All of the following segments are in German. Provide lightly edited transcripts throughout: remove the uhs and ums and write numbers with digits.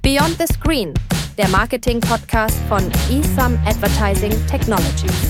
Beyond the Screen, der Marketing-Podcast von eSum Advertising Technologies.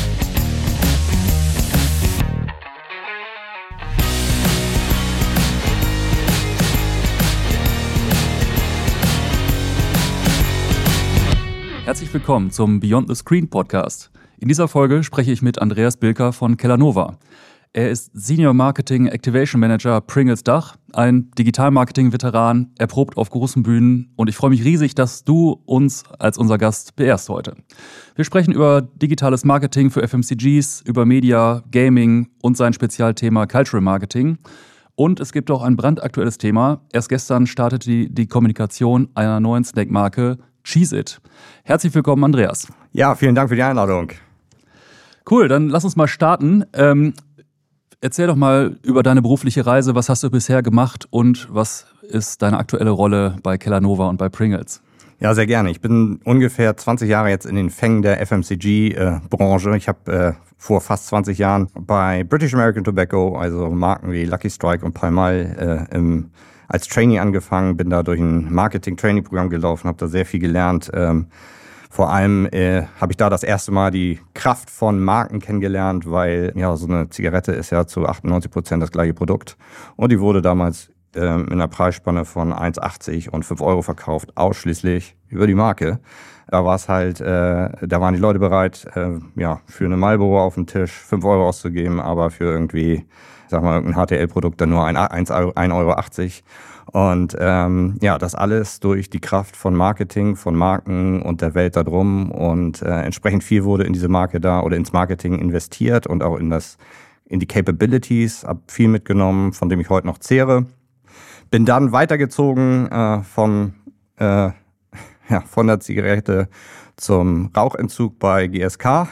Herzlich willkommen zum Beyond the Screen Podcast. In dieser Folge spreche ich mit Andreas Bilker von Kellanova. Er ist Senior Marketing Activation Manager Pringles Dach, ein Digital-Marketing-Veteran, erprobt auf großen Bühnen, und ich freue mich riesig, dass du uns als unser Gast beehrst heute. Wir sprechen über digitales Marketing für FMCGs, über Media, Gaming und sein Spezialthema Cultural Marketing. Und es gibt auch ein brandaktuelles Thema. Erst gestern startete die Kommunikation einer neuen Snackmarke, Cheez-It. Herzlich willkommen, Andreas. Ja, vielen Dank für die Einladung. Cool, dann lass uns mal starten. Erzähl doch mal über deine berufliche Reise. Was hast du bisher gemacht und was ist deine aktuelle Rolle bei Kellanova und bei Pringles? Ja, sehr gerne. Ich bin ungefähr 20 Jahre jetzt in den Fängen der FMCG-Branche. Ich habe vor fast 20 Jahren bei British American Tobacco, also Marken wie Lucky Strike und Pall Mall, als Trainee angefangen, bin da durch ein Marketing-Training-Programm gelaufen, habe da sehr viel gelernt. Vor allem habe ich da das erste Mal die Kraft von Marken kennengelernt, weil ja so eine Zigarette ist ja zu 98% das gleiche Produkt. Und die wurde damals in einer Preisspanne von 1,80 und 5 Euro verkauft, ausschließlich über die Marke. Da war es halt, da waren die Leute bereit, für eine Marlboro auf dem Tisch 5 Euro auszugeben, aber für irgendwie, sag mal, irgendein HTL-Produkt dann nur 1,80 Euro. Und das alles durch die Kraft von Marketing, von Marken und der Welt da drum. Und entsprechend viel wurde in diese Marke da oder ins Marketing investiert und auch in die Capabilities. Hab viel mitgenommen, von dem ich heute noch zehre. Bin dann weitergezogen von der Zigarette zum Rauchentzug bei GSK.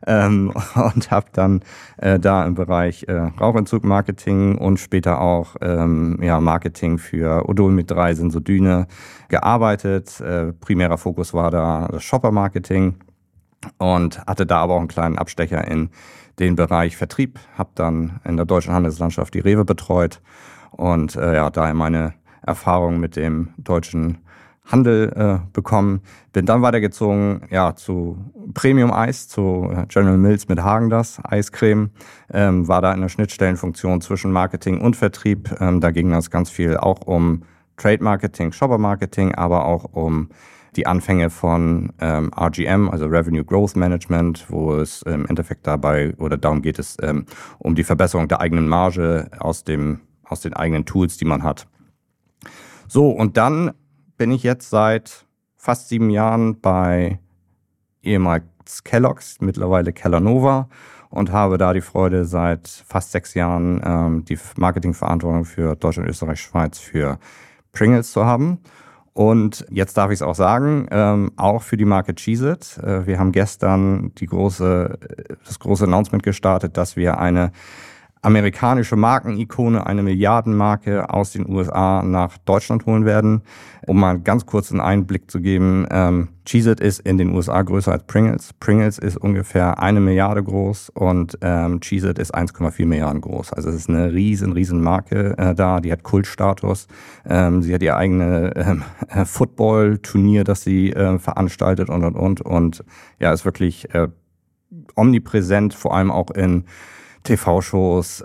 Und habe dann da im Bereich Rauchentzug-Marketing und später auch Marketing für Odonit 3 Sensodyne gearbeitet. Primärer Fokus war da das Shopper-Marketing und hatte da aber auch einen kleinen Abstecher in den Bereich Vertrieb. Habe dann in der deutschen Handelslandschaft die Rewe betreut und da meine Erfahrung mit dem deutschen Handel bekommen. Bin dann weitergezogen zu Premium Eis, zu General Mills mit Häagen-Dazs Eiscreme. War da in der Schnittstellenfunktion zwischen Marketing und Vertrieb. Da ging das ganz viel auch um Trade Marketing, Shopper Marketing, aber auch um die Anfänge von RGM, also Revenue Growth Management, wo es im Endeffekt darum geht es um die Verbesserung der eigenen Marge aus den eigenen Tools, die man hat. So, und dann bin ich jetzt seit fast 7 Jahren bei ehemals Kellogg's, mittlerweile Kellanova, und habe da die Freude, seit fast 6 Jahren die Marketingverantwortung für Deutschland, Österreich, Schweiz für Pringles zu haben. Und jetzt darf ich es auch sagen, auch für die Marke Cheez-It. Wir haben gestern das große Announcement gestartet, dass wir eine amerikanische Markenikone, eine Milliardenmarke aus den USA nach Deutschland holen werden. Um mal ganz kurz einen Einblick zu geben, Cheez-It ist in den USA größer als Pringles. Pringles ist ungefähr 1 Milliarde groß und Cheez-It ist 1,4 Milliarden groß. Also es ist eine riesen Marke da, die hat Kultstatus. Sie hat ihr eigenes Football-Turnier, das sie veranstaltet und ja, ist wirklich omnipräsent, vor allem auch in TV-Shows,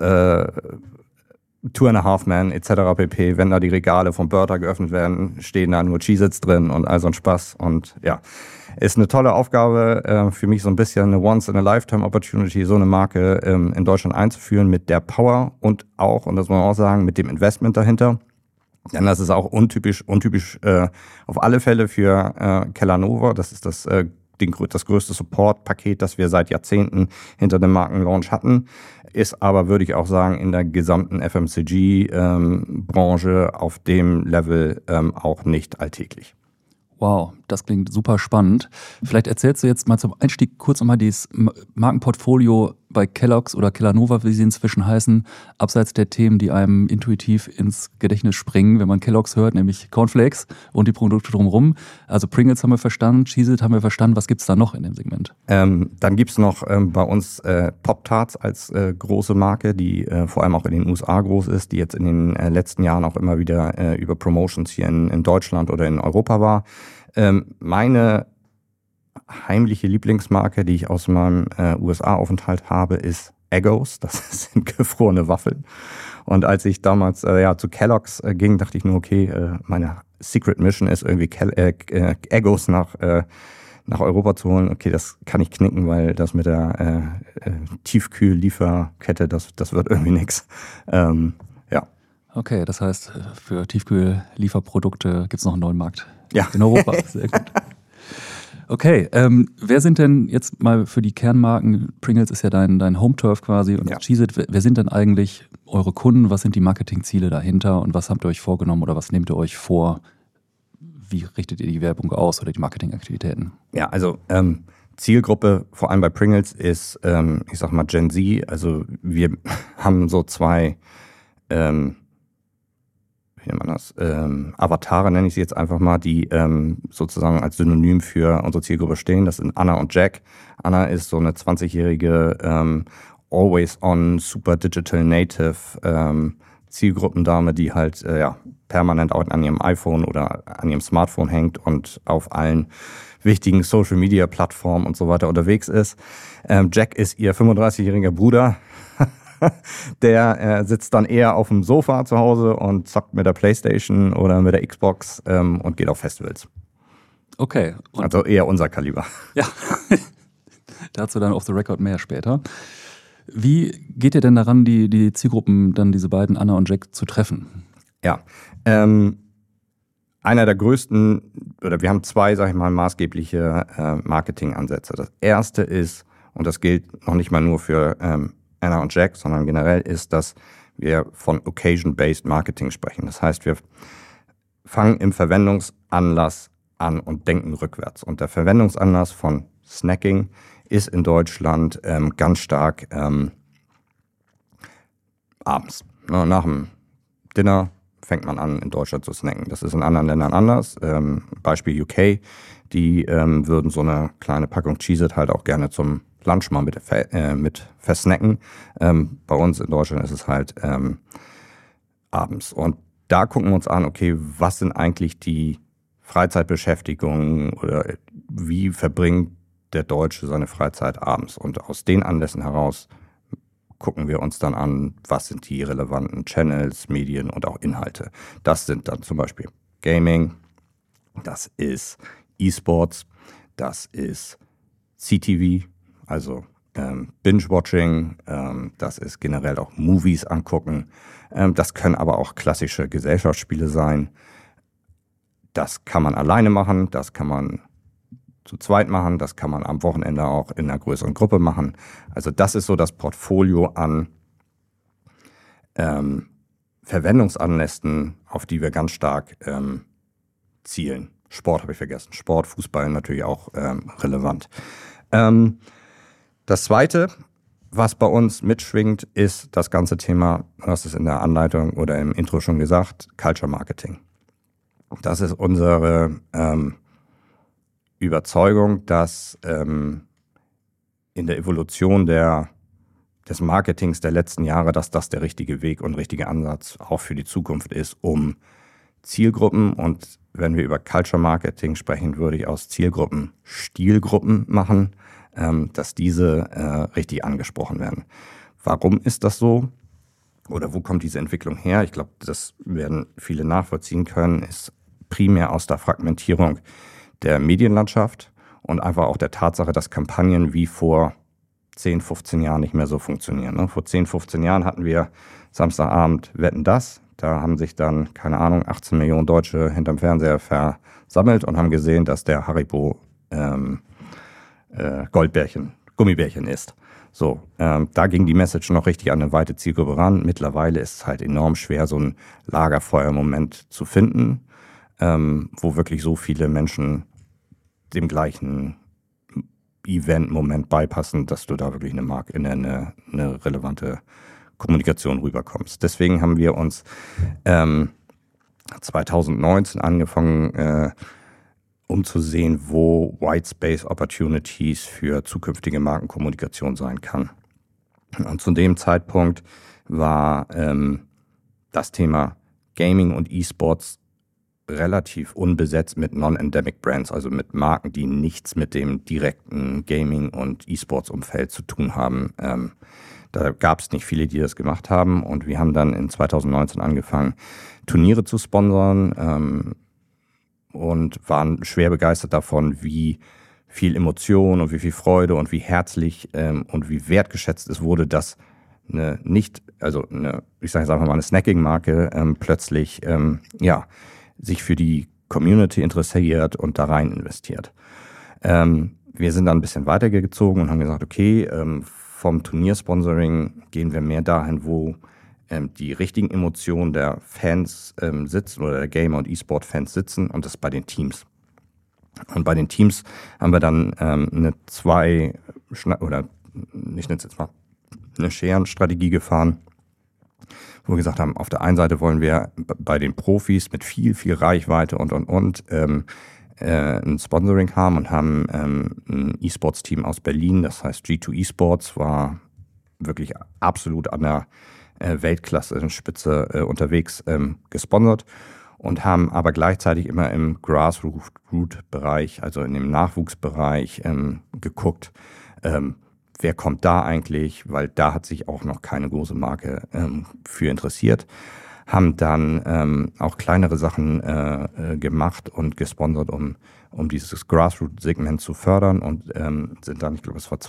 Two and a Half Men etc. pp. Wenn da die Regale vom Burger geöffnet werden, stehen da nur Cheez-Its drin und all so ein Spaß. Und ja, ist eine tolle Aufgabe, für mich so ein bisschen eine Once-in-a-Lifetime-Opportunity, so eine Marke in Deutschland einzuführen mit der Power und auch, und das muss man auch sagen, mit dem Investment dahinter. Denn das ist auch untypisch auf alle Fälle für Kellanova. Das ist das größte Support-Paket, das wir seit Jahrzehnten hinter dem Markenlaunch hatten, ist aber, würde ich auch sagen, in der gesamten FMCG-Branche auf dem Level auch nicht alltäglich. Wow, das klingt super spannend. Vielleicht erzählst du jetzt mal zum Einstieg kurz nochmal dieses Markenportfolio, bei Kellogg's oder Kellanova, wie sie inzwischen heißen, abseits der Themen, die einem intuitiv ins Gedächtnis springen, wenn man Kellogg's hört, nämlich Cornflakes und die Produkte drumherum. Also Pringles haben wir verstanden, Cheez-It haben wir verstanden. Was gibt es da noch in dem Segment? Dann gibt es noch bei uns Pop-Tarts als große Marke, die vor allem auch in den USA groß ist, die jetzt in den letzten Jahren auch immer wieder über Promotions hier in Deutschland oder in Europa war. Meine heimliche Lieblingsmarke, die ich aus meinem USA-Aufenthalt habe, ist Eggos. Das sind gefrorene Waffeln. Und als ich damals zu Kellogg's ging, dachte ich nur, okay, meine Secret Mission ist irgendwie Eggos nach Europa zu holen. Okay, das kann ich knicken, weil das mit der Tiefkühl-Lieferkette, das wird irgendwie nix. Okay, das heißt, für Tiefkühl-Lieferprodukte gibt es noch einen neuen Markt in Europa. Sehr gut. Okay, wer sind denn jetzt mal für die Kernmarken, Pringles ist ja dein Home-Turf quasi und Cheez-It, wer sind denn eigentlich eure Kunden, was sind die Marketingziele dahinter und was habt ihr euch vorgenommen oder was nehmt ihr euch vor, wie richtet ihr die Werbung aus oder die Marketingaktivitäten? Ja, also Zielgruppe, vor allem bei Pringles, ist, ich sag mal Gen Z, also wir haben so zwei Avatare, nenne ich sie jetzt einfach mal, die sozusagen als Synonym für unsere Zielgruppe stehen. Das sind Anna und Jack. Anna ist so eine 20-jährige Always-on, super Digital Native Zielgruppendame, die halt permanent auch an ihrem iPhone oder an ihrem Smartphone hängt und auf allen wichtigen Social-Media-Plattformen und so weiter unterwegs ist. Jack ist ihr 35-jähriger Bruder. Der sitzt dann eher auf dem Sofa zu Hause und zockt mit der Playstation oder mit der Xbox und geht auf Festivals. Okay. Also eher unser Kaliber. Ja, dazu dann off the record mehr später. Wie geht ihr denn daran, die Zielgruppen, dann diese beiden, Anna und Jack, zu treffen? Ja, einer der größten, oder wir haben zwei, sag ich mal, maßgebliche Marketingansätze. Das erste ist, und das gilt noch nicht mal nur für Anna und Jack, sondern generell ist, dass wir von Occasion-Based Marketing sprechen. Das heißt, wir fangen im Verwendungsanlass an und denken rückwärts. Und der Verwendungsanlass von Snacking ist in Deutschland ganz stark abends. Nach dem Dinner fängt man an, in Deutschland zu snacken. Das ist in anderen Ländern anders. Beispiel UK, die würden so eine kleine Packung Cheez-It halt auch gerne zum Lunch mal mit versnacken. Bei uns in Deutschland ist es halt abends. Und da gucken wir uns an, okay, was sind eigentlich die Freizeitbeschäftigungen oder wie verbringt der Deutsche seine Freizeit abends? Und aus den Anlässen heraus gucken wir uns dann an, was sind die relevanten Channels, Medien und auch Inhalte. Das sind dann zum Beispiel Gaming, das ist E-Sports, das ist CTV, also Binge-Watching, das ist generell auch Movies angucken. Das können aber auch klassische Gesellschaftsspiele sein. Das kann man alleine machen, das kann man zu zweit machen, das kann man am Wochenende auch in einer größeren Gruppe machen. Also das ist so das Portfolio an Verwendungsanlässen, auf die wir ganz stark zielen. Sport habe ich vergessen. Sport, Fußball natürlich auch relevant. Das Zweite, was bei uns mitschwingt, ist das ganze Thema, du hast es in der Anleitung oder im Intro schon gesagt, Culture Marketing. Das ist unsere Überzeugung, dass in der Evolution des Marketings der letzten Jahre, dass das der richtige Weg und richtige Ansatz auch für die Zukunft ist, um Zielgruppen, und wenn wir über Culture Marketing sprechen, würde ich aus Zielgruppen Stilgruppen machen, dass diese richtig angesprochen werden. Warum ist das so? Oder wo kommt diese Entwicklung her? Ich glaube, das werden viele nachvollziehen können, ist primär aus der Fragmentierung der Medienlandschaft und einfach auch der Tatsache, dass Kampagnen wie vor 10, 15 Jahren nicht mehr so funktionieren. Vor 10, 15 Jahren hatten wir Samstagabend Wetten, das. Da haben sich dann, keine Ahnung, 18 Millionen Deutsche hinterm Fernseher versammelt und haben gesehen, dass der Haribo Goldbärchen, Gummibärchen ist. So, da ging die Message noch richtig an eine weite Zielgruppe ran. Mittlerweile ist es halt enorm schwer, so einen Lagerfeuermoment zu finden, wo wirklich so viele Menschen dem gleichen Event-Moment beipassen, dass du da wirklich eine relevante Kommunikation rüberkommst. Deswegen haben wir uns 2019 angefangen, um zu sehen, wo White Space Opportunities für zukünftige Markenkommunikation sein kann. Und zu dem Zeitpunkt war das Thema Gaming und E-Sports relativ unbesetzt mit Non-Endemic Brands, also mit Marken, die nichts mit dem direkten Gaming- und E-Sports-Umfeld zu tun haben. Da gab es nicht viele, die das gemacht haben, und wir haben dann in 2019 angefangen, Turniere zu sponsern und waren schwer begeistert davon, wie viel Emotion und wie viel Freude und wie herzlich und wie wertgeschätzt es wurde, dass eine Snacking-Marke plötzlich sich für die Community interessiert und da rein investiert. Wir sind dann ein bisschen weitergezogen und haben gesagt, okay, vom Turniersponsoring gehen wir mehr dahin, wo die richtigen Emotionen der Fans sitzen oder der Gamer- und E-Sport-Fans sitzen, und das bei den Teams. Und bei den Teams haben wir dann eine Scherenstrategie gefahren, wo wir gesagt haben, auf der einen Seite wollen wir bei den Profis mit viel, viel Reichweite und ein Sponsoring haben und haben ein E-Sports-Team aus Berlin, das heißt G2 E-Sports, war wirklich absolut an der Weltklasse-Spitze unterwegs, gesponsert, und haben aber gleichzeitig immer im Grassroot-Bereich, also in dem Nachwuchsbereich, geguckt, wer kommt da eigentlich, weil da hat sich auch noch keine große Marke für interessiert. Haben dann auch kleinere Sachen gemacht und gesponsert, um dieses Grassroot-Segment zu fördern, und sind dann, ich glaube, es war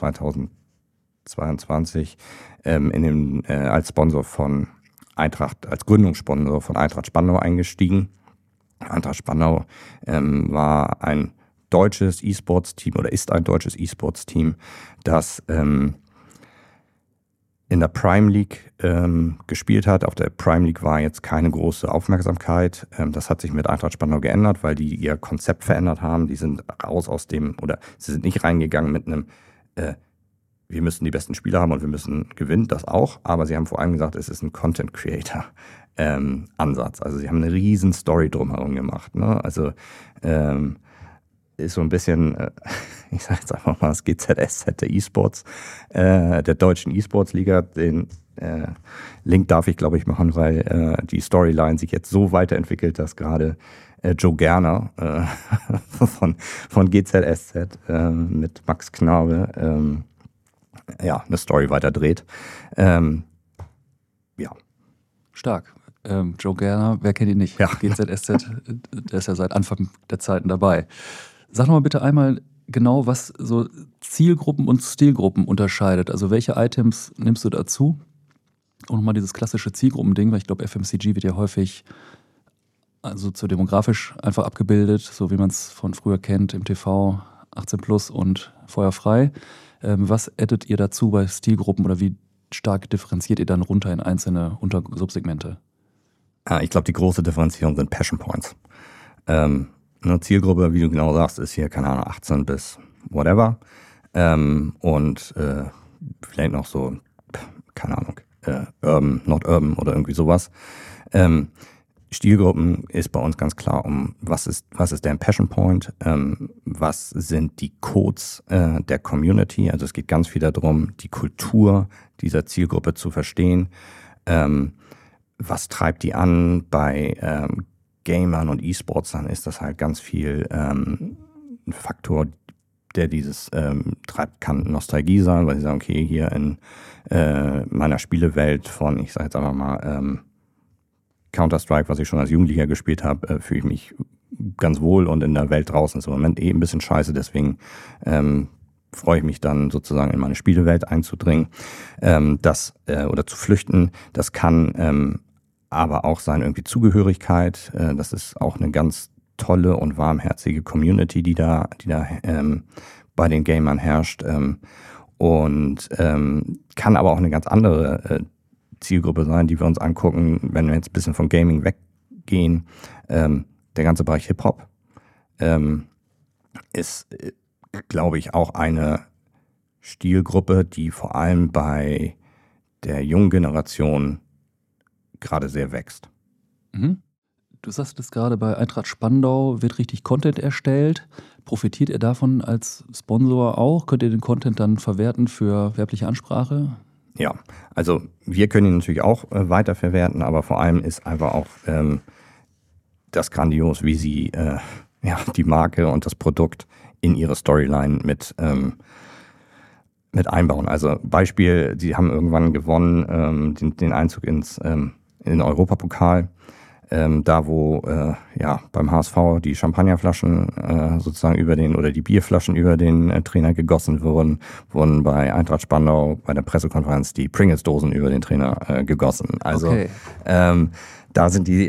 2022, als Sponsor von Eintracht, als Gründungssponsor von Eintracht Spandau eingestiegen. Eintracht Spandau war ein deutsches E-Sports-Team oder ist ein deutsches E-Sports-Team, das in der Prime League gespielt hat. Auf der Prime League war jetzt keine große Aufmerksamkeit. Das hat sich mit Eintracht Spandau geändert, weil die ihr Konzept verändert haben. Die sind sie sind nicht reingegangen mit einem wir müssen die besten Spieler haben und wir müssen gewinnen, das auch. Aber sie haben vor allem gesagt, es ist ein Content-Creator-Ansatz. Also sie haben eine riesen Story drumherum gemacht. Ne? Also ist so ein bisschen, ich sage jetzt einfach mal, das GZSZ der E-Sports, der deutschen E-Sports-Liga. Den Link darf ich, glaube ich, machen, weil die Storyline sich jetzt so weiterentwickelt, dass gerade Joe Gerner von GZSZ mit Max Knabe eine Story weiterdreht. Stark. Joe Gerner, wer kennt ihn nicht? Ja. GZSZ, der ist ja seit Anfang der Zeiten dabei. Sag noch mal bitte einmal genau, was so Zielgruppen und Stilgruppen unterscheidet. Also welche Items nimmst du dazu? Und nochmal dieses klassische Zielgruppending, weil ich glaube, FMCG wird ja häufig soziodemografisch einfach abgebildet, so wie man es von früher kennt, im TV, 18+ und feuerfrei. Was addet ihr dazu bei Stilgruppen oder wie stark differenziert ihr dann runter in einzelne Untersubsegmente? Ich glaube, die große Differenzierung sind Passion Points. Eine Zielgruppe, wie du genau sagst, ist hier, keine Ahnung, 18 bis whatever. Und vielleicht noch so, keine Ahnung, Urban, not Urban oder irgendwie sowas. Stilgruppen ist bei uns ganz klar was ist deren Passion Point, was sind die Codes der Community, also es geht ganz viel darum, die Kultur dieser Zielgruppe zu verstehen, was treibt die an. Bei Gamern und E-Sportsern ist das halt ganz viel ein Faktor, der dieses treibt, kann Nostalgie sein, weil sie sagen, okay, hier in meiner Spielewelt von, ich sage jetzt einfach mal, Counter-Strike, was ich schon als Jugendlicher gespielt habe, fühle ich mich ganz wohl, und in der Welt draußen ist im Moment ein bisschen scheiße, deswegen freue ich mich dann sozusagen in meine Spielewelt einzudringen, oder zu flüchten. Das kann aber auch sein irgendwie Zugehörigkeit, das ist auch eine ganz tolle und warmherzige Community, die da bei den Gamern herrscht, und kann aber auch eine ganz andere Zielgruppe sein, die wir uns angucken, wenn wir jetzt ein bisschen von Gaming weggehen. Der ganze Bereich Hip-Hop ist glaube ich, auch eine Stilgruppe, die vor allem bei der jungen Generation gerade sehr wächst. Mhm. Du sagst es gerade, bei Eintracht Spandau wird richtig Content erstellt. Profitiert ihr davon als Sponsor auch? Könnt ihr den Content dann verwerten für werbliche Ansprache? Ja, also wir können ihn natürlich auch weiterverwerten, aber vor allem ist einfach auch das grandios, wie sie die Marke und das Produkt in ihre Storyline mit einbauen. Also Beispiel, sie haben irgendwann gewonnen den Einzug in den Europapokal. Da wo beim HSV die Champagnerflaschen sozusagen oder die Bierflaschen über den Trainer gegossen wurden bei Eintracht Spandau bei der Pressekonferenz die Pringles-Dosen über den Trainer gegossen. Also okay. Da sind die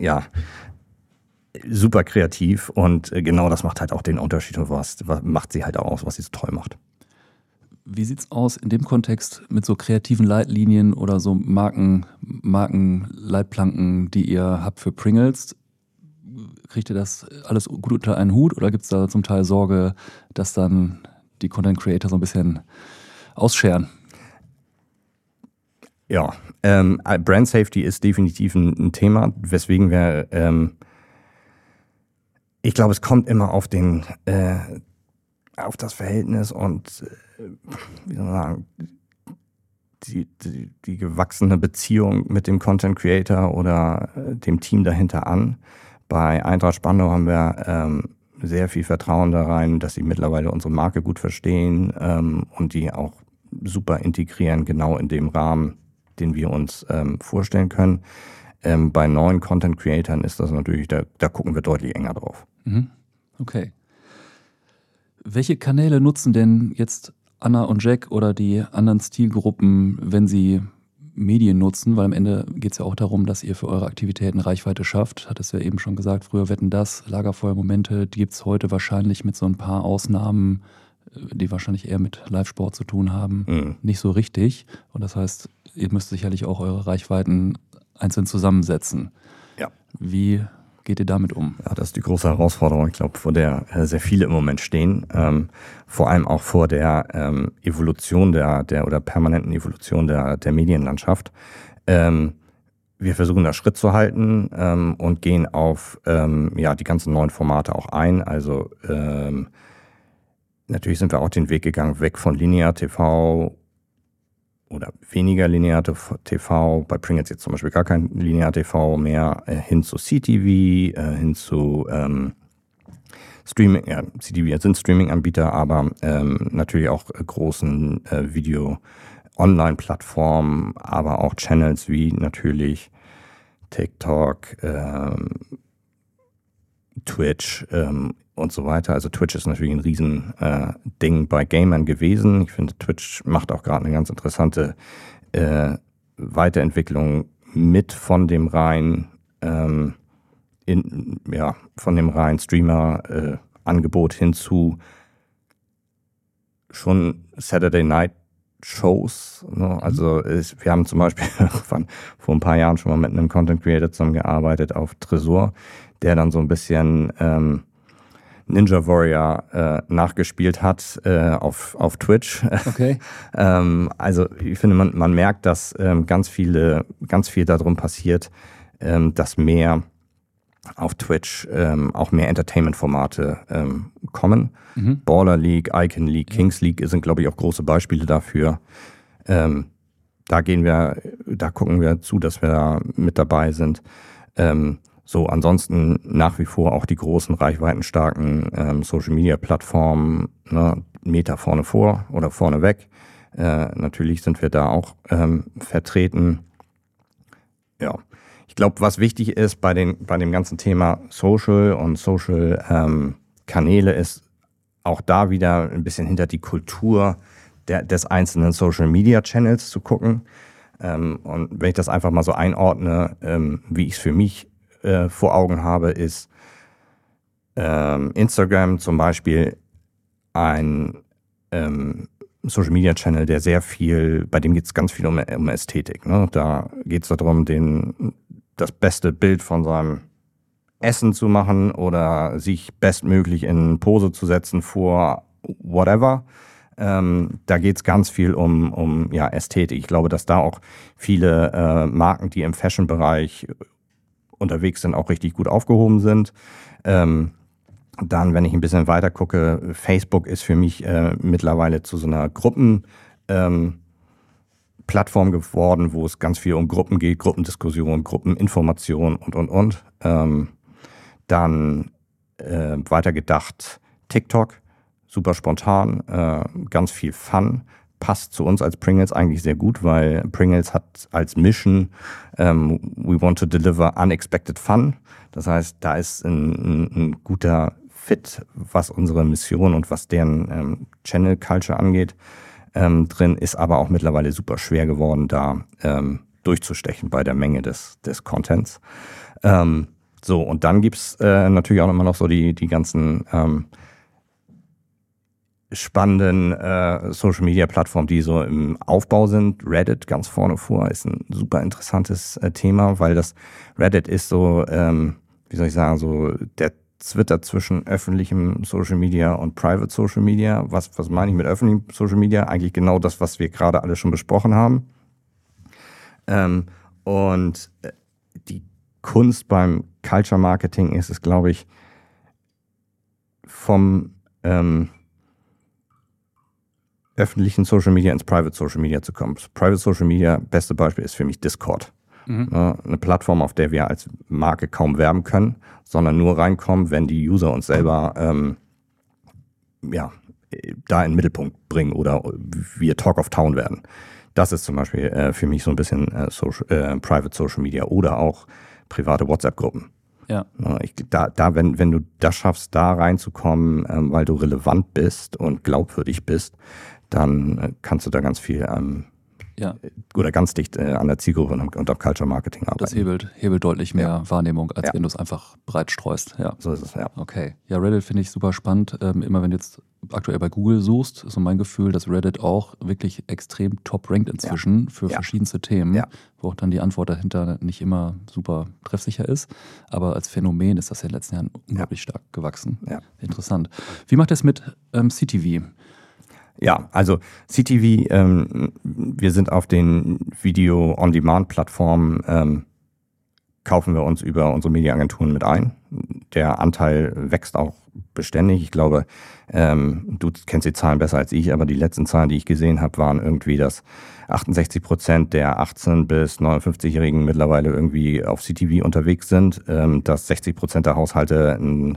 super kreativ und genau das macht halt auch den Unterschied und was macht sie halt auch aus, was sie so toll macht. Wie sieht's aus in dem Kontext mit so kreativen Leitlinien oder so Markenleitplanken, die ihr habt für Pringles? Kriegt ihr das alles gut unter einen Hut oder gibt es da zum Teil Sorge, dass dann die Content Creator so ein bisschen ausscheren? Ja, Brand Safety ist definitiv ein Thema, weswegen wir, ich glaube, es kommt immer auf das Verhältnis und wie soll man sagen, die gewachsene Beziehung mit dem Content Creator oder dem Team dahinter an. Bei Eintracht Spandau haben wir sehr viel Vertrauen da rein, dass sie mittlerweile unsere Marke gut verstehen und die auch super integrieren, genau in dem Rahmen, den wir uns vorstellen können. Bei neuen Content Creatoren ist das natürlich, da gucken wir deutlich enger drauf. Okay. Welche Kanäle nutzen denn jetzt Anna und Jack oder die anderen Stilgruppen, wenn sie Medien nutzen? Weil am Ende geht es ja auch darum, dass ihr für eure Aktivitäten Reichweite schafft. Hattest du ja eben schon gesagt, früher Wetten, das, Lagerfeuermomente, die gibt es heute wahrscheinlich mit so ein paar Ausnahmen, die wahrscheinlich eher mit Live-Sport zu tun haben, nicht so richtig. Und das heißt, ihr müsst sicherlich auch eure Reichweiten einzeln zusammensetzen. Ja. Wie geht ihr damit um? Ja, das ist die große Herausforderung, ich glaube, vor der sehr viele im Moment stehen. Vor allem auch vor der Evolution oder permanenten Evolution der Medienlandschaft. Wir versuchen da Schritt zu halten und gehen auf die ganzen neuen Formate auch ein. Also natürlich sind wir auch den Weg gegangen, weg von Linear TV oder weniger Linear TV, bei Pringles jetzt zum Beispiel gar kein Linear TV mehr, hin zu CTV, hin zu Streaming. Ja, CTV sind Streaming-Anbieter, aber natürlich auch großen Video-Online-Plattformen, aber auch Channels wie natürlich TikTok, Twitch und so weiter. Also Twitch ist natürlich ein riesen Ding bei Gamern gewesen. Ich finde, Twitch macht auch gerade eine ganz interessante Weiterentwicklung mit von dem reinen Streamer-Angebot hin zu schon Saturday Night Shows. Ne? Also wir haben zum Beispiel vor ein paar Jahren schon mal mit einem Content Creator zusammengearbeitet auf Tresor, der dann so ein bisschen Ninja Warrior nachgespielt hat auf Twitch. Okay. Also ich finde, man merkt, dass ganz viel darum passiert, dass mehr auf Twitch auch mehr Entertainment-Formate kommen. Baller League, Icon League, Kings League sind, glaube ich, auch große Beispiele dafür. Da gucken wir zu, dass wir da mit dabei sind. Ansonsten nach wie vor auch die großen, reichweitenstarken Social-Media-Plattformen, ne, Meta vorne vor oder vorne weg. Natürlich sind wir da auch vertreten. Ja, ich glaube, was wichtig ist bei dem ganzen Thema Social und Social-Kanäle ist auch da wieder ein bisschen hinter die Kultur des einzelnen Social-Media-Channels zu gucken. Und wenn ich das einfach mal so einordne, wie ich es für mich vor Augen habe, ist Instagram zum Beispiel ein Social-Media-Channel, der sehr viel, bei dem geht es ganz viel um Ästhetik. Ne? Da geht es darum, das beste Bild von seinem Essen zu machen oder sich bestmöglich in Pose zu setzen vor whatever. Da geht es ganz viel um Ästhetik. Ich glaube, dass da auch viele Marken, die im Fashion-Bereich unterwegs sind, auch richtig gut aufgehoben sind. Dann, wenn ich ein bisschen weiter gucke, Facebook ist für mich mittlerweile zu so einer Gruppenplattform geworden, wo es ganz viel um Gruppen geht, Gruppendiskussion, Gruppeninformation und. Dann weitergedacht TikTok, super spontan, ganz viel Fun, passt zu uns als Pringles eigentlich sehr gut, weil Pringles hat als Mission we want to deliver unexpected fun. Das heißt, da ist ein guter Fit, was unsere Mission und was deren Channel Culture angeht, drin, ist aber auch mittlerweile super schwer geworden, da durchzustechen bei der Menge des Contents. So, und dann gibt's natürlich auch immer noch so die ganzen spannenden Social-Media-Plattformen, die so im Aufbau sind. Reddit ganz vorne vor ist ein super interessantes Thema, weil das Reddit ist so, wie soll ich sagen, so der Twitter zwischen öffentlichem Social Media und Private Social Media. Was meine ich mit öffentlichem Social Media? Eigentlich genau das, was wir gerade alle schon besprochen haben. Und die Kunst beim Culture Marketing ist es, glaube ich, vom öffentlichen Social Media ins Private Social Media zu kommen. Private Social Media, beste Beispiel ist für mich Discord. Eine Plattform, auf der wir als Marke kaum werben können, sondern nur reinkommen, wenn die User uns selber da in den Mittelpunkt bringen oder wir Talk of Town werden. Das ist zum Beispiel für mich so ein bisschen Private Social Media oder auch private WhatsApp-Gruppen. Ja. Wenn du das schaffst, da reinzukommen, weil du relevant bist und glaubwürdig bist, dann kannst du da ganz viel oder ganz dicht an der Zielgruppe und am Culture Marketing arbeiten. Das hebelt deutlich mehr Wahrnehmung, als wenn du es einfach breit streust. Ja. So ist es, ja. Okay. Ja, Reddit finde ich super spannend. Immer wenn du jetzt aktuell bei Google suchst, ist so mein Gefühl, dass Reddit auch wirklich extrem top-rankt inzwischen für verschiedenste Themen, wo auch dann die Antwort dahinter nicht immer super treffsicher ist. Aber als Phänomen ist das ja in den letzten Jahren unglaublich stark gewachsen. Ja. Interessant. Wie macht ihr es mit CTV? Ja, also CTV, wir sind auf den Video-on-Demand-Plattformen, kaufen wir uns über unsere Mediaagenturen mit ein. Der Anteil wächst auch beständig. Ich glaube, du kennst die Zahlen besser als ich, aber die letzten Zahlen, die ich gesehen habe, waren irgendwie, dass 68% der 18- bis 59-Jährigen mittlerweile irgendwie auf CTV unterwegs sind, dass 60% der Haushalte ein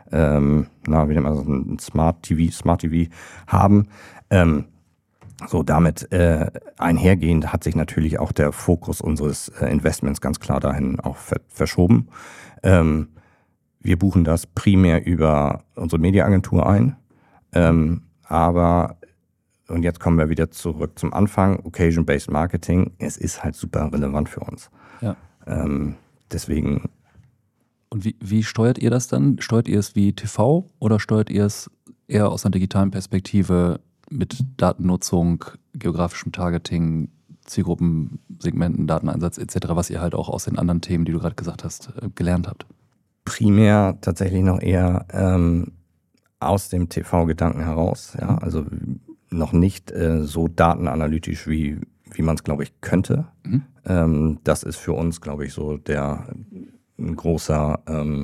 Smart TV haben. So damit einhergehend hat sich natürlich auch der Fokus unseres Investments ganz klar dahin auch verschoben. Wir buchen das primär über unsere Mediaagentur ein, aber, und jetzt kommen wir wieder zurück zum Anfang, Occasion-Based Marketing, es ist halt super relevant für uns. Ja. Deswegen. Und wie steuert ihr das dann? Steuert ihr es wie TV oder steuert ihr es eher aus einer digitalen Perspektive mit Datennutzung, geografischem Targeting, Zielgruppensegmenten, Dateneinsatz etc., was ihr halt auch aus den anderen Themen, die du gerade gesagt hast, gelernt habt? Primär tatsächlich noch eher aus dem TV-Gedanken heraus. Ja? Also noch nicht so datenanalytisch, wie man es, glaube ich, könnte. Das ist für uns, glaube ich, so ein großer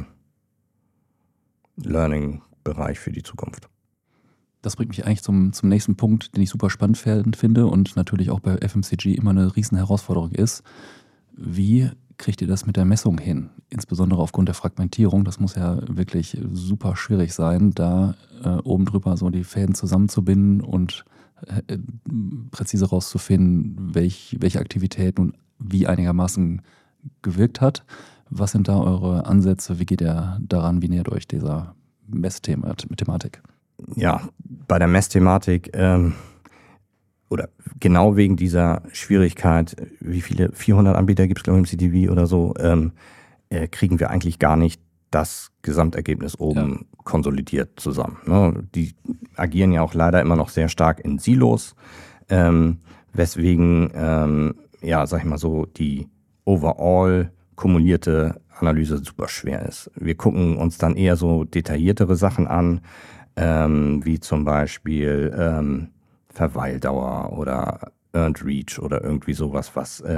Learning-Bereich für die Zukunft. Das bringt mich eigentlich zum nächsten Punkt, den ich super spannend finde und natürlich auch bei FMCG immer eine riesen Herausforderung ist. Wie kriegt ihr das mit der Messung hin? Insbesondere aufgrund der Fragmentierung. Das muss ja wirklich super schwierig sein, da oben drüber so die Fäden zusammenzubinden und präzise rauszufinden, welche Aktivität nun wie einigermaßen gewirkt hat. Was sind da eure Ansätze? Wie geht ihr daran? Wie nähert euch dieser Messthematik? Ja, bei der Messthematik oder genau wegen dieser Schwierigkeit, wie viele 400 Anbieter gibt es, glaube ich, im CTV oder so, kriegen wir eigentlich gar nicht das Gesamtergebnis oben konsolidiert zusammen. Ne? Die agieren ja auch leider immer noch sehr stark in Silos, weswegen, sag ich mal so, die overall kumulierte Analyse super schwer ist. Wir gucken uns dann eher so detailliertere Sachen an, wie zum Beispiel Verweildauer oder Earned Reach oder irgendwie sowas,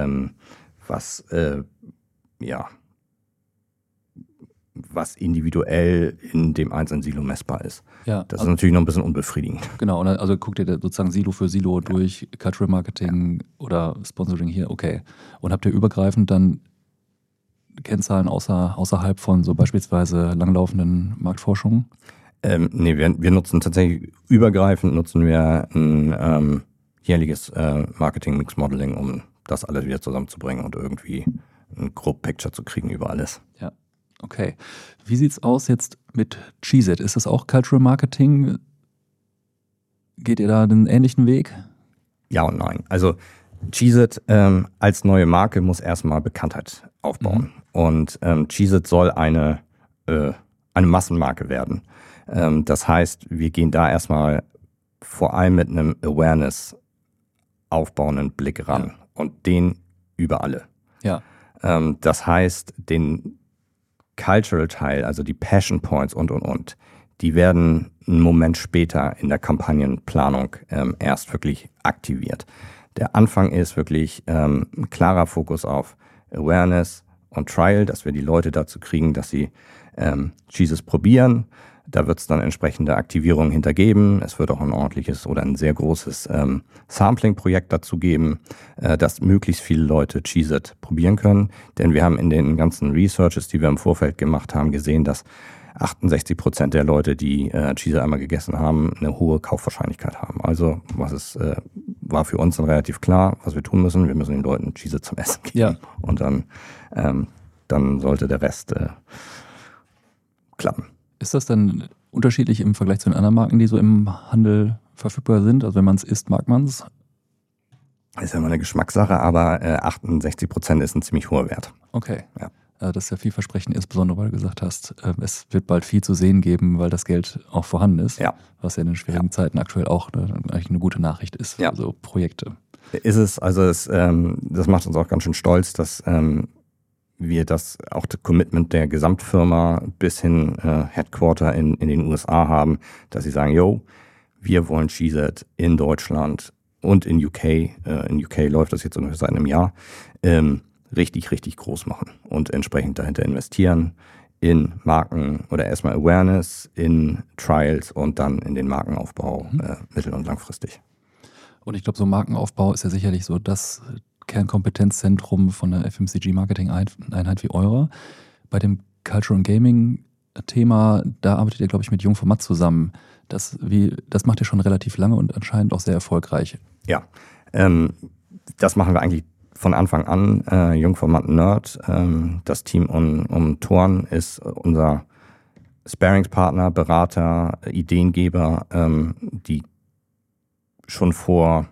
was individuell in dem einzelnen Silo messbar ist. Ja, das ist natürlich noch ein bisschen unbefriedigend. Genau, und also guckt ihr sozusagen Silo für Silo durch, Cultural Marketing oder Sponsoring hier, okay. Und habt ihr übergreifend dann Kennzahlen außerhalb von so beispielsweise langlaufenden Marktforschungen? Nee, wir nutzen tatsächlich übergreifend ein jährliches Marketing-Mix-Modeling, um das alles wieder zusammenzubringen und irgendwie ein grob Picture zu kriegen über alles. Ja, okay. Wie sieht's aus jetzt mit Cheez-It? Ist das auch Cultural Marketing? Geht ihr da einen ähnlichen Weg? Ja und nein. Also Cheez-It als neue Marke muss erstmal Bekanntheit aufbauen. Und Cheez-It soll eine Massenmarke werden. Das heißt, wir gehen da erstmal vor allem mit einem Awareness aufbauenden Blick ran und den über alle. Ja. Das heißt, den Cultural-Teil, also die Passion Points und, die werden einen Moment später in der Kampagnenplanung erst wirklich aktiviert. Der Anfang ist wirklich ein klarer Fokus auf Awareness und Trial, dass wir die Leute dazu kriegen, dass sie Cheez-It probieren. Da wird es dann entsprechende Aktivierungen hintergeben. Es wird auch ein ordentliches oder ein sehr großes Sampling-Projekt dazu geben, dass möglichst viele Leute Cheez-It probieren können. Denn wir haben in den ganzen Researches, die wir im Vorfeld gemacht haben, gesehen, dass 68% der Leute, die Cheez-It einmal gegessen haben, eine hohe Kaufwahrscheinlichkeit haben. Also war für uns dann relativ klar, was wir tun müssen. Wir müssen den Leuten Cheez-It zum Essen geben. Ja. Und dann sollte der Rest klappen. Ist das dann unterschiedlich im Vergleich zu den anderen Marken, die so im Handel verfügbar sind? Also wenn man es isst, mag man es? Das ist ja immer eine Geschmackssache, aber 68% ist ein ziemlich hoher Wert. Okay. Ja. Das ist ja vielversprechend, insbesondere weil du gesagt hast, es wird bald viel zu sehen geben, weil das Geld auch vorhanden ist. Ja. Was ja in den schwierigen Zeiten aktuell auch eigentlich eine gute Nachricht ist für so Projekte. Ist es, also das macht uns auch ganz schön stolz, dass wir das Commitment der Gesamtfirma bis hin Headquarter in den USA haben, dass sie sagen, wir wollen Cheez-It in Deutschland und in UK, in UK läuft das jetzt ungefähr seit einem Jahr, richtig, richtig groß machen und entsprechend dahinter investieren in Marken oder erstmal Awareness, in Trials und dann in den Markenaufbau mittel- und langfristig. Und ich glaube, so Markenaufbau ist ja sicherlich so das Kernkompetenzzentrum von der FMCG-Marketing-Einheit wie eurer. Bei dem Culture und Gaming-Thema, da arbeitet ihr, glaube ich, mit Jungformat zusammen. Das macht ihr schon relativ lange und anscheinend auch sehr erfolgreich. Ja, das machen wir eigentlich von Anfang an. Jungformat Nerd, das Team um Thorn ist unser Sparringspartner, Berater, Ideengeber, die schon vor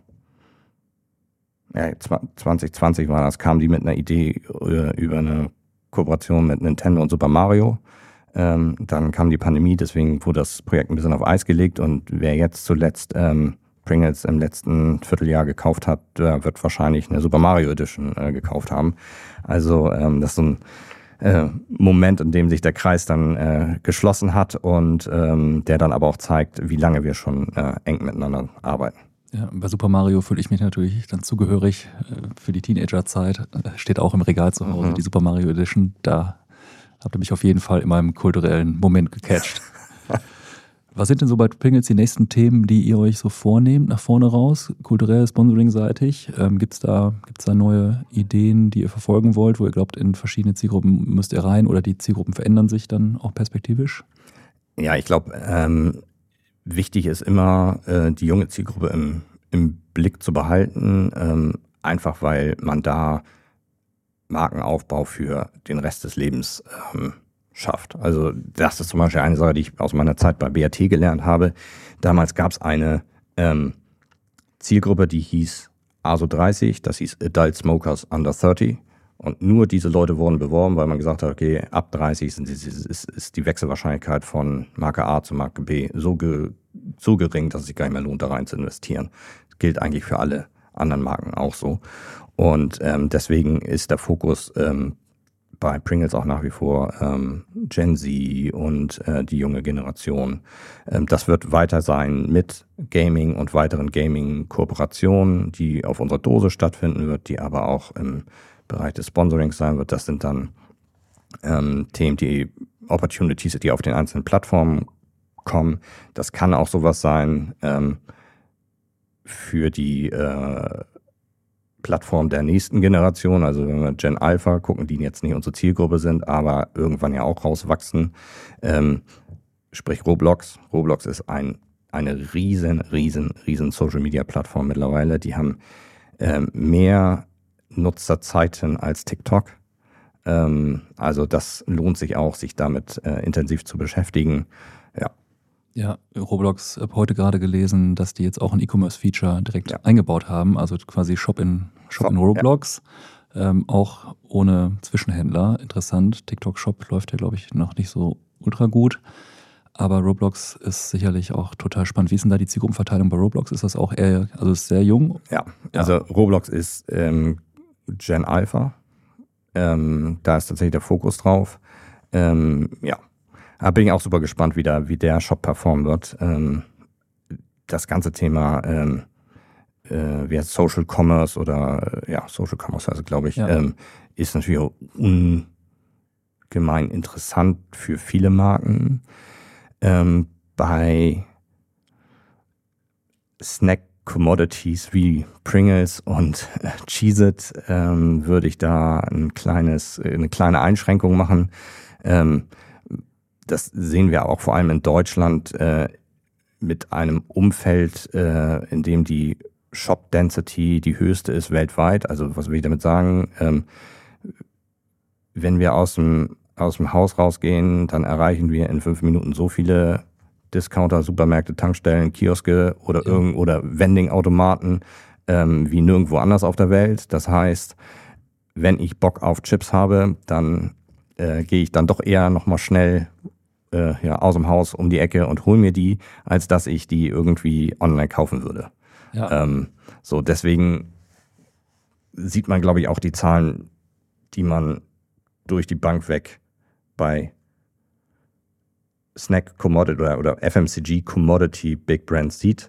2020 war das, kamen die mit einer Idee über eine Kooperation mit Nintendo und Super Mario. Dann kam die Pandemie, deswegen wurde das Projekt ein bisschen auf Eis gelegt und wer jetzt zuletzt Pringles im letzten Vierteljahr gekauft hat, der wird wahrscheinlich eine Super Mario Edition gekauft haben. Also das ist so ein Moment, in dem sich der Kreis dann geschlossen hat und der dann aber auch zeigt, wie lange wir schon eng miteinander arbeiten. Ja, bei Super Mario fühle ich mich natürlich dann zugehörig für die Teenagerzeit. Steht auch im Regal zu Hause, die Super Mario Edition. Da habt ihr mich auf jeden Fall in meinem kulturellen Moment gecatcht. Was sind denn so bei Pringles die nächsten Themen, die ihr euch so vornehmt, nach vorne raus, kulturell, sponsoring-seitig? Gibt's da neue Ideen, die ihr verfolgen wollt, wo ihr glaubt, in verschiedene Zielgruppen müsst ihr rein oder die Zielgruppen verändern sich dann auch perspektivisch? Ja, ich glaube, wichtig ist immer, die junge Zielgruppe im Blick zu behalten, einfach weil man da Markenaufbau für den Rest des Lebens schafft. Also das ist zum Beispiel eine Sache, die ich aus meiner Zeit bei BAT gelernt habe. Damals gab es eine Zielgruppe, die hieß ASO 30, das hieß Adult Smokers Under 30. Und nur diese Leute wurden beworben, weil man gesagt hat, okay, ab 30 ist die Wechselwahrscheinlichkeit von Marke A zu Marke B so gering, dass es sich gar nicht mehr lohnt, da rein zu investieren. Das gilt eigentlich für alle anderen Marken auch so. Und deswegen ist der Fokus bei Pringles auch nach wie vor Gen Z und die junge Generation. Das wird weiter sein mit Gaming und weiteren Gaming-Kooperationen, die auf unserer Dose stattfinden wird, die aber auch im Bereich des Sponsorings sein wird. Das sind dann Themen, die Opportunities, die auf den einzelnen Plattformen kommen. Das kann auch sowas sein für die Plattform der nächsten Generation, also wenn wir Gen Alpha gucken, die jetzt nicht unsere Zielgruppe sind, aber irgendwann ja auch rauswachsen, sprich Roblox. Roblox ist eine riesen Social-Media-Plattform mittlerweile. Die haben mehr Nutzerzeiten als TikTok. Also das lohnt sich auch, sich damit intensiv zu beschäftigen. Ja, Roblox, habe heute gerade gelesen, dass die jetzt auch ein E-Commerce-Feature direkt eingebaut haben, also quasi Shop in Roblox, auch ohne Zwischenhändler. Interessant, TikTok-Shop läuft ja, glaube ich, noch nicht so ultra gut, aber Roblox ist sicherlich auch total spannend. Wie ist denn da die Zielgruppenverteilung bei Roblox? Ist das auch eher, also ist sehr jung? Ja, also Roblox ist Gen Alpha, da ist tatsächlich der Fokus drauf, Da bin ich auch super gespannt, wie der Shop performen wird. Das ganze Thema wie heißt Social Commerce oder Social Commerce, also glaube ich, ist natürlich auch ungemein interessant für viele Marken. Bei Snack-Commodities wie Pringles und Cheez-It würde ich da eine kleine Einschränkung machen. Das sehen wir auch vor allem in Deutschland mit einem Umfeld, in dem die Shop-Density die höchste ist weltweit. Also was will ich damit sagen? Wenn wir aus dem Haus rausgehen, dann erreichen wir in 5 Minuten so viele Discounter, Supermärkte, Tankstellen, Kioske oder Vending-Automaten wie nirgendwo anders auf der Welt. Das heißt, wenn ich Bock auf Chips habe, dann gehe ich dann doch eher nochmal schnell aus dem Haus um die Ecke und hole mir die, als dass ich die irgendwie online kaufen würde. Ja. Deswegen sieht man, glaube ich, auch die Zahlen, die man durch die Bank weg bei Snack Commodity oder FMCG Commodity Big Brands sieht,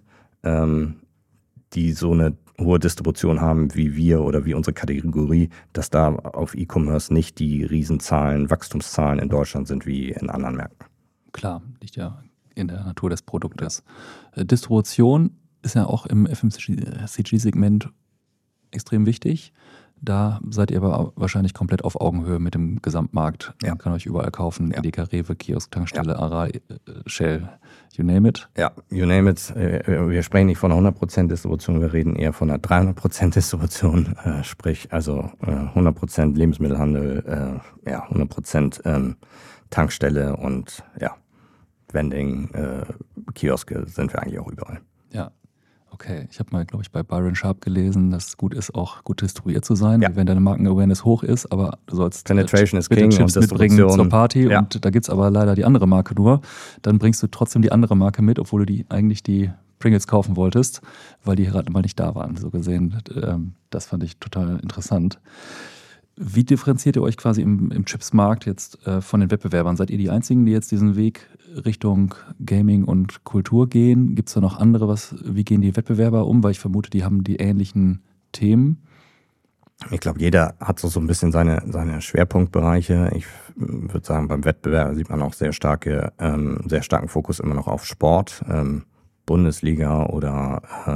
die so eine hohe Distribution haben wie wir oder wie unsere Kategorie, dass da auf E-Commerce nicht die Riesenzahlen, Wachstumszahlen in Deutschland sind wie in anderen Märkten. Klar, liegt ja in der Natur des Produktes. Distribution ist ja auch im FMCG-Segment extrem wichtig. Da seid ihr aber wahrscheinlich komplett auf Augenhöhe mit dem Gesamtmarkt. Man kann euch überall kaufen, Edeka, Rewe, Kiosk, Tankstelle, Aral, Shell, you name it. Ja, you name it. Wir sprechen nicht von einer 100% Distribution, wir reden eher von einer 300% Distribution, sprich also 100% Lebensmittelhandel, 100% Tankstelle und Vending, Kioske sind wir eigentlich auch überall. Ja. Okay, ich habe mal, glaube ich, bei Byron Sharp gelesen, dass es gut ist, auch gut distribuiert zu sein, wenn deine Marken-Awareness hoch ist, aber du sollst Penetration ist bitte King Chips und mitbringen zur Party und da gibt es aber leider die andere Marke nur. Dann bringst du trotzdem die andere Marke mit, obwohl du eigentlich die Pringles kaufen wolltest, weil die gerade mal nicht da waren, so gesehen. Das fand ich total interessant. Wie differenziert ihr euch quasi im Chipsmarkt jetzt von den Wettbewerbern? Seid ihr die Einzigen, die jetzt diesen Weg Richtung Gaming und Kultur gehen? Gibt es da noch andere? Wie gehen die Wettbewerber um? Weil ich vermute, die haben die ähnlichen Themen. Ich glaube, jeder hat so ein bisschen seine Schwerpunktbereiche. Ich würde sagen, beim Wettbewerb sieht man auch sehr starken Fokus immer noch auf Sport, Bundesliga oder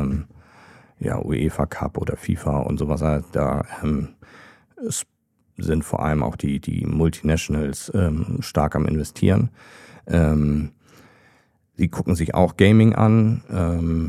UEFA Cup oder FIFA und sowas. Da sind vor allem auch die Multinationals stark am Investieren. Sie gucken sich auch Gaming an.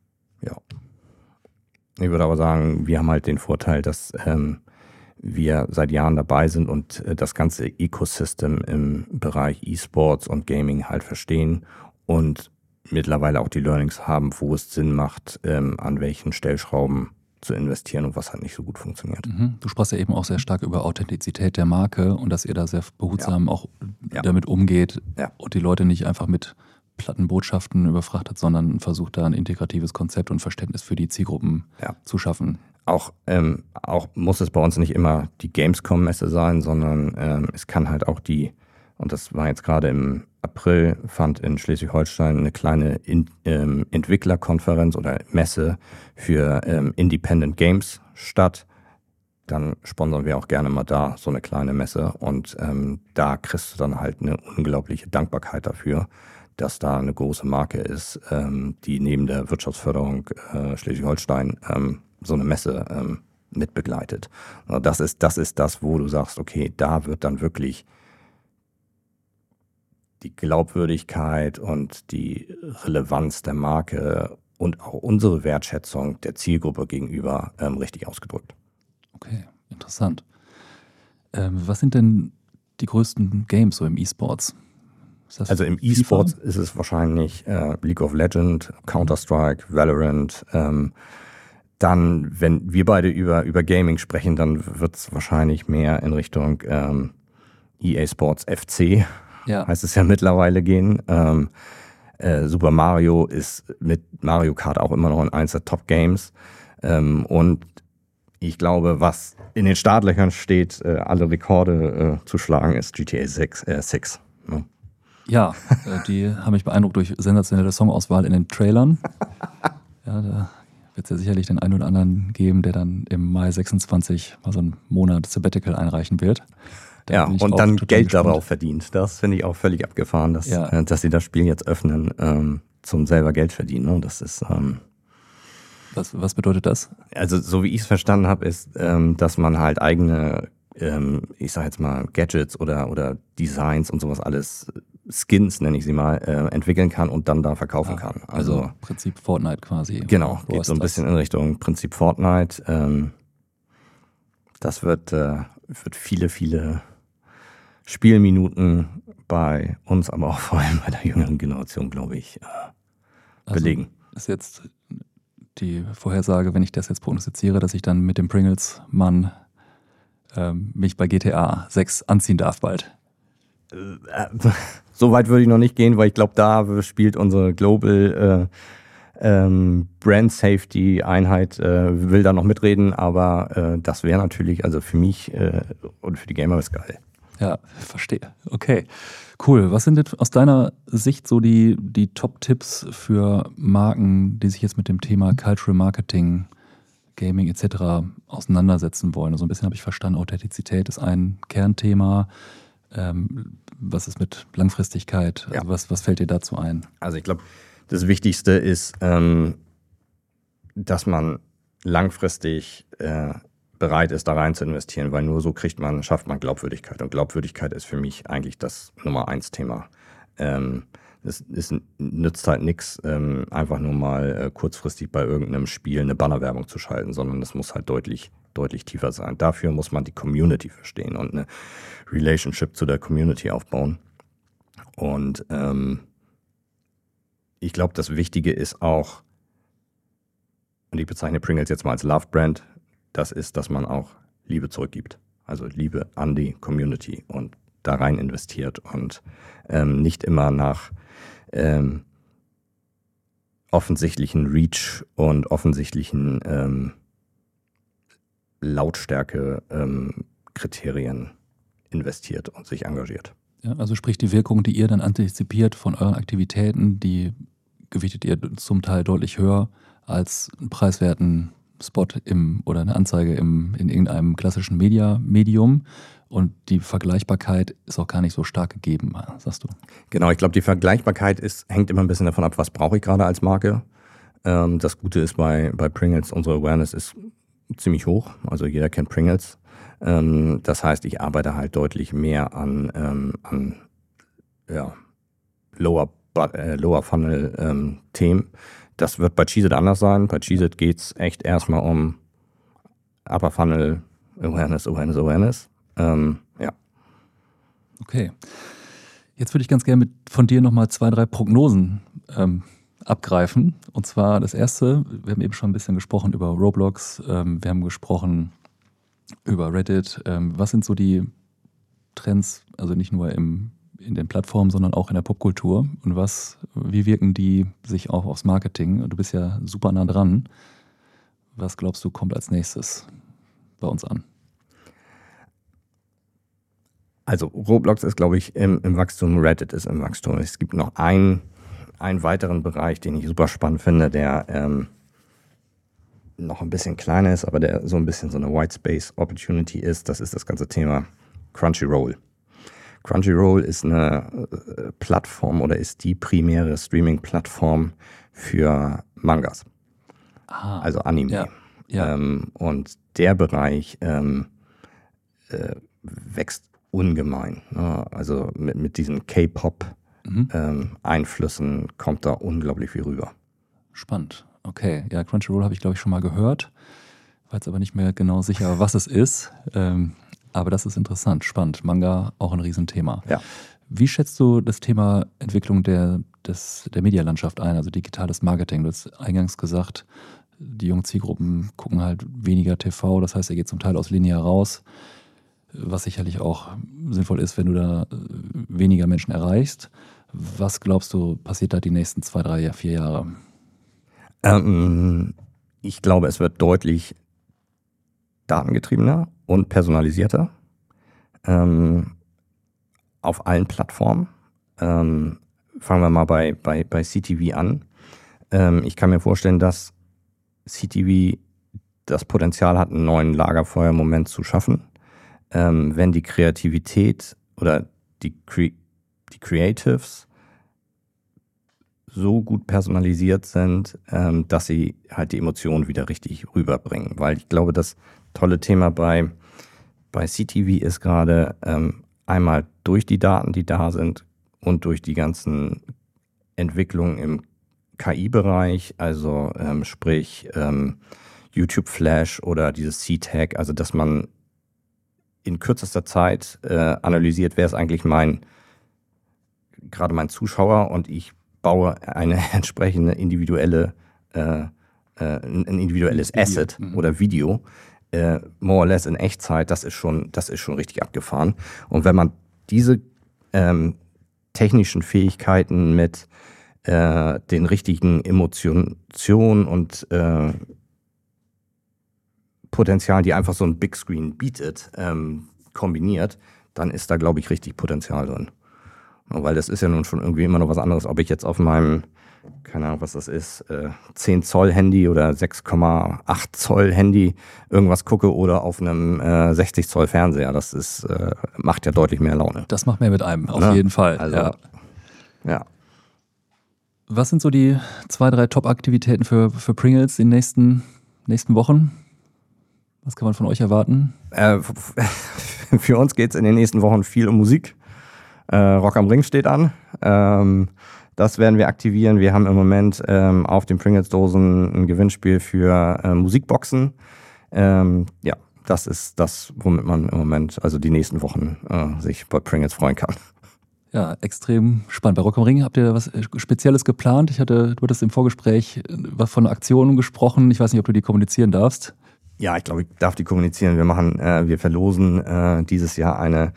Ich würde aber sagen, wir haben halt den Vorteil, dass wir seit Jahren dabei sind und das ganze Ecosystem im Bereich E-Sports und Gaming halt verstehen und mittlerweile auch die Learnings haben, wo es Sinn macht, an welchen Stellschrauben zu investieren und was halt nicht so gut funktioniert. Du sprachst ja eben auch sehr stark über Authentizität der Marke und dass ihr da sehr behutsam auch damit umgeht und die Leute nicht einfach mit platten Botschaften überfrachtet, sondern versucht da ein integratives Konzept und Verständnis für die Zielgruppen zu schaffen. auch muss es bei uns nicht immer die Gamescom-Messe sein, sondern es kann halt auch und das war jetzt gerade im April, fand in Schleswig-Holstein eine kleine Entwicklerkonferenz oder Messe für Independent Games statt. Dann sponsern wir auch gerne mal da so eine kleine Messe und da kriegst du dann halt eine unglaubliche Dankbarkeit dafür, dass da eine große Marke ist, die neben der Wirtschaftsförderung Schleswig-Holstein so eine Messe mitbegleitet. Das ist das, wo du sagst, okay, da wird dann wirklich die Glaubwürdigkeit und die Relevanz der Marke und auch unsere Wertschätzung der Zielgruppe gegenüber richtig ausgedrückt. Okay, interessant. Was sind denn die größten Games so im E-Sports? Also im E-Sports ist es wahrscheinlich League of Legends, Counter-Strike, Valorant. Dann, wenn wir beide über Gaming sprechen, dann wird es wahrscheinlich mehr in Richtung EA Sports FC, heißt es ja mittlerweile gehen. Super Mario ist mit Mario Kart auch immer noch eins der Top-Games. Und ich glaube, was in den Startlöchern steht, alle Rekorde zu schlagen, ist GTA 6. Ne? Ja, die haben mich beeindruckt durch sensationelle Songauswahl in den Trailern. Ja, da wird es ja sicherlich den einen oder anderen geben, der dann im Mai 26 mal so einen Monat Sabbatical einreichen wird. Ja, und dann Geld darauf verdient. Das finde ich auch völlig abgefahren, dass sie das Spiel jetzt öffnen zum selber Geld verdienen. Ne? Das ist Was bedeutet das? Also so wie ich es verstanden habe, ist, dass man halt eigene, ich sag jetzt mal Gadgets oder Designs und sowas alles, Skins nenne ich sie mal, entwickeln kann und dann da verkaufen kann. Also Prinzip Fortnite quasi. Genau, geht so ein bisschen in Richtung Prinzip Fortnite. Das wird viele Spielminuten bei uns, aber auch vor allem bei der jüngeren Generation, glaube ich, belegen. Ist jetzt die Vorhersage, wenn ich das jetzt prognostiziere, dass ich dann mit dem Pringles-Mann mich bei GTA 6 anziehen darf bald? So weit würde ich noch nicht gehen, weil ich glaube, da spielt unsere Global Brand Safety Einheit will da noch mitreden, aber das wäre natürlich, also für mich und für die Gamer ist geil. Ja, verstehe. Okay, cool. Was sind denn aus deiner Sicht so die Top-Tipps für Marken, die sich jetzt mit dem Thema Cultural Marketing, Gaming etc. auseinandersetzen wollen? Also ein bisschen habe ich verstanden, Authentizität ist ein Kernthema. Was ist mit Langfristigkeit? Also was fällt dir dazu ein? Also ich glaube, das Wichtigste ist, dass man langfristig bereit ist, da rein zu investieren, weil nur so schafft man Glaubwürdigkeit. Und Glaubwürdigkeit ist für mich eigentlich das Nummer 1 Thema. Es nützt halt nichts, einfach nur mal kurzfristig bei irgendeinem Spiel eine Bannerwerbung zu schalten, sondern es muss halt deutlich tiefer sein. Dafür muss man die Community verstehen und eine Relationship zu der Community aufbauen. Und ich glaube, das Wichtige ist auch, und ich bezeichne Pringles jetzt mal als Love-Brand, das ist, dass man auch Liebe zurückgibt. Also Liebe an die Community und da rein investiert und nicht immer nach offensichtlichen Reach und offensichtlichen Lautstärke-Kriterien investiert und sich engagiert. Ja, also sprich die Wirkung, die ihr dann antizipiert von euren Aktivitäten, die gewichtet ihr zum Teil deutlich höher als einen preiswerten Spot oder eine Anzeige in irgendeinem klassischen Medium. Und die Vergleichbarkeit ist auch gar nicht so stark gegeben, sagst du? Genau, ich glaube, die Vergleichbarkeit hängt immer ein bisschen davon ab, was brauche ich gerade als Marke. Das Gute ist bei Pringles, unsere Awareness ist ziemlich hoch. Also jeder kennt Pringles. Das heißt, ich arbeite halt deutlich mehr an Lower Funnel Themen. Das wird bei Cheez-It anders sein. Bei Cheez-It geht es echt erstmal um Upper Funnel Awareness. Ja. Okay. Jetzt würde ich ganz gerne von dir nochmal 2, 3 Prognosen abgreifen. Und zwar das erste, wir haben eben schon ein bisschen gesprochen über Roblox, wir haben gesprochen über Reddit. Was sind so die Trends, also nicht nur in den Plattformen, sondern auch in der Popkultur? Und wie wirken die sich auch aufs Marketing? Du bist ja super nah dran. Was glaubst du, kommt als nächstes bei uns an? Also Roblox ist, glaube ich, im Wachstum, Reddit ist im Wachstum. Es gibt noch einen weiteren Bereich, den ich super spannend finde, der noch ein bisschen kleiner ist, aber der so ein bisschen so eine White Space Opportunity ist. Das ist das ganze Thema Crunchyroll. Crunchyroll ist eine Plattform oder ist die primäre Streaming-Plattform für Mangas. Also Anime. Ja, ja. Und der Bereich wächst ungemein. Ne? Also mit diesen K-Pop-Einflüssen kommt da unglaublich viel rüber. Spannend. Okay. Ja, Crunchyroll habe ich, glaube ich, schon mal gehört. War jetzt aber nicht mehr genau sicher, was es ist. Aber das ist interessant, spannend. Manga auch ein Riesenthema. Ja. Wie schätzt du das Thema Entwicklung der Medialandschaft ein, also digitales Marketing? Du hast eingangs gesagt, die jungen Zielgruppen gucken halt weniger TV, das heißt, er geht zum Teil aus linear raus, was sicherlich auch sinnvoll ist, wenn du da weniger Menschen erreichst. Was glaubst du, passiert da die nächsten 2, 3, 4 Jahre? Ich glaube, es wird deutlich datengetriebener und personalisierter auf allen Plattformen. Fangen wir mal bei CTV an. Ich kann mir vorstellen, dass CTV das Potenzial hat, einen neuen Lagerfeuermoment zu schaffen, wenn die Kreativität oder die Creatives so gut personalisiert sind, dass sie halt die Emotionen wieder richtig rüberbringen. Weil ich glaube, das tolle Thema bei CTV ist gerade einmal durch die Daten, die da sind und durch die ganzen Entwicklungen im KI-Bereich, also sprich YouTube Flash oder dieses C-Tag, also dass man in kürzester Zeit analysiert, wer ist eigentlich gerade mein Zuschauer, und ich baue eine entsprechende individuelles Asset oder Video, more or less in Echtzeit. Das ist schon richtig abgefahren. Und wenn man diese technischen Fähigkeiten mit den richtigen Emotionen und Potenzial, die einfach so ein Big Screen bietet, kombiniert, dann ist da, glaube ich, richtig Potenzial drin. Weil das ist ja nun schon irgendwie immer noch was anderes, ob ich jetzt auf meinem, keine Ahnung, was das ist, 10 Zoll Handy oder 6,8 Zoll Handy irgendwas gucke oder auf einem 60 Zoll Fernseher. Das ist, macht ja deutlich mehr Laune. Das macht mehr mit einem, auf jeden Fall. Also, ja. Was sind so die 2, 3 Top-Aktivitäten für Pringles in den nächsten Wochen? Was kann man von euch erwarten? Für uns geht es in den nächsten Wochen viel um Musik. Rock am Ring steht an. Das werden wir aktivieren. Wir haben im Moment auf den Pringles-Dosen ein Gewinnspiel für Musikboxen. Ja, das ist das, womit man im Moment, also die nächsten Wochen, sich bei Pringles freuen kann. Ja, extrem spannend. Bei Rock am Ring habt ihr was Spezielles geplant? Du hattest im Vorgespräch was von Aktionen gesprochen. Ich weiß nicht, ob du die kommunizieren darfst. Ja, ich glaube, ich darf die kommunizieren. Wir verlosen dieses Jahr eine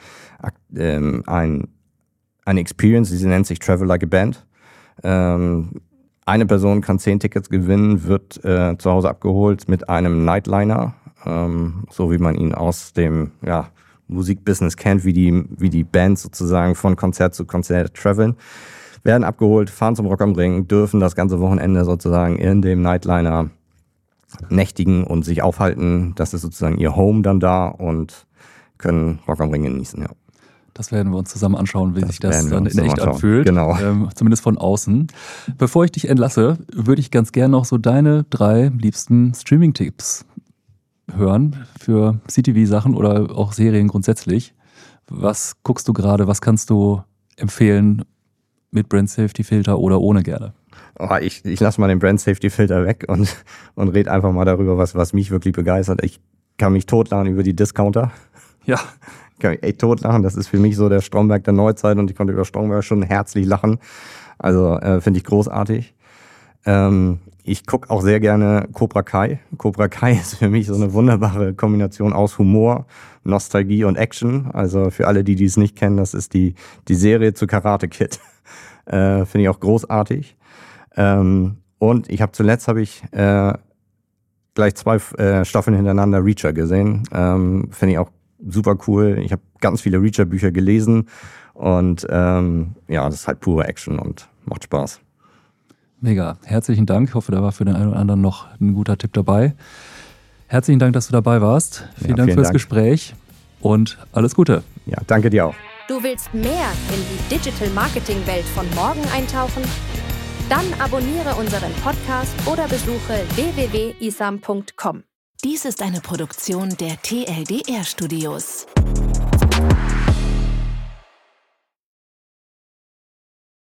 Experience, die nennt sich Travel Like a Band. Eine Person kann 10 Tickets gewinnen, wird zu Hause abgeholt mit einem Nightliner, so wie man ihn aus dem Musikbusiness kennt, wie die Bands sozusagen von Konzert zu Konzert traveln, werden abgeholt, fahren zum Rock am Ring, dürfen das ganze Wochenende sozusagen in dem Nightliner nächtigen und sich aufhalten. Das ist sozusagen ihr Home dann da und können Rock am Ring genießen, ja. Das werden wir uns zusammen anschauen, wie sich das dann in echt anfühlt. Genau. Zumindest von außen. Bevor ich dich entlasse, würde ich ganz gerne noch so deine 3 liebsten Streaming-Tipps hören für CTV-Sachen oder auch Serien grundsätzlich. Was guckst du gerade? Was kannst du empfehlen mit Brand Safety Filter oder ohne gerne? Oh, ich lasse mal den Brand Safety Filter weg und rede einfach mal darüber, was mich wirklich begeistert. Ich kann mich totlachen über die Discounter. Ja. Ich kann mich echt totlachen. Das ist für mich so der Stromberg der Neuzeit und ich konnte über Stromberg schon herzlich lachen. Also finde ich großartig. Ich gucke auch sehr gerne Cobra Kai. Cobra Kai ist für mich so eine wunderbare Kombination aus Humor, Nostalgie und Action. Also für alle, die es nicht kennen, das ist die Serie zu Karate Kid. Finde ich auch großartig. Und zuletzt habe ich, glaube gleich 2 Staffeln hintereinander Reacher gesehen. Finde ich auch super cool. Ich habe ganz viele Reacher-Bücher gelesen und das ist halt pure Action und macht Spaß. Mega. Herzlichen Dank. Ich hoffe, da war für den einen oder anderen noch ein guter Tipp dabei. Herzlichen Dank, dass du dabei warst. Vielen Dank fürs Gespräch und alles Gute. Ja, danke dir auch. Du willst mehr in die Digital-Marketing-Welt von morgen eintauchen? Dann abonniere unseren Podcast oder besuche www.isam.com. Dies ist eine Produktion der TLDR Studios.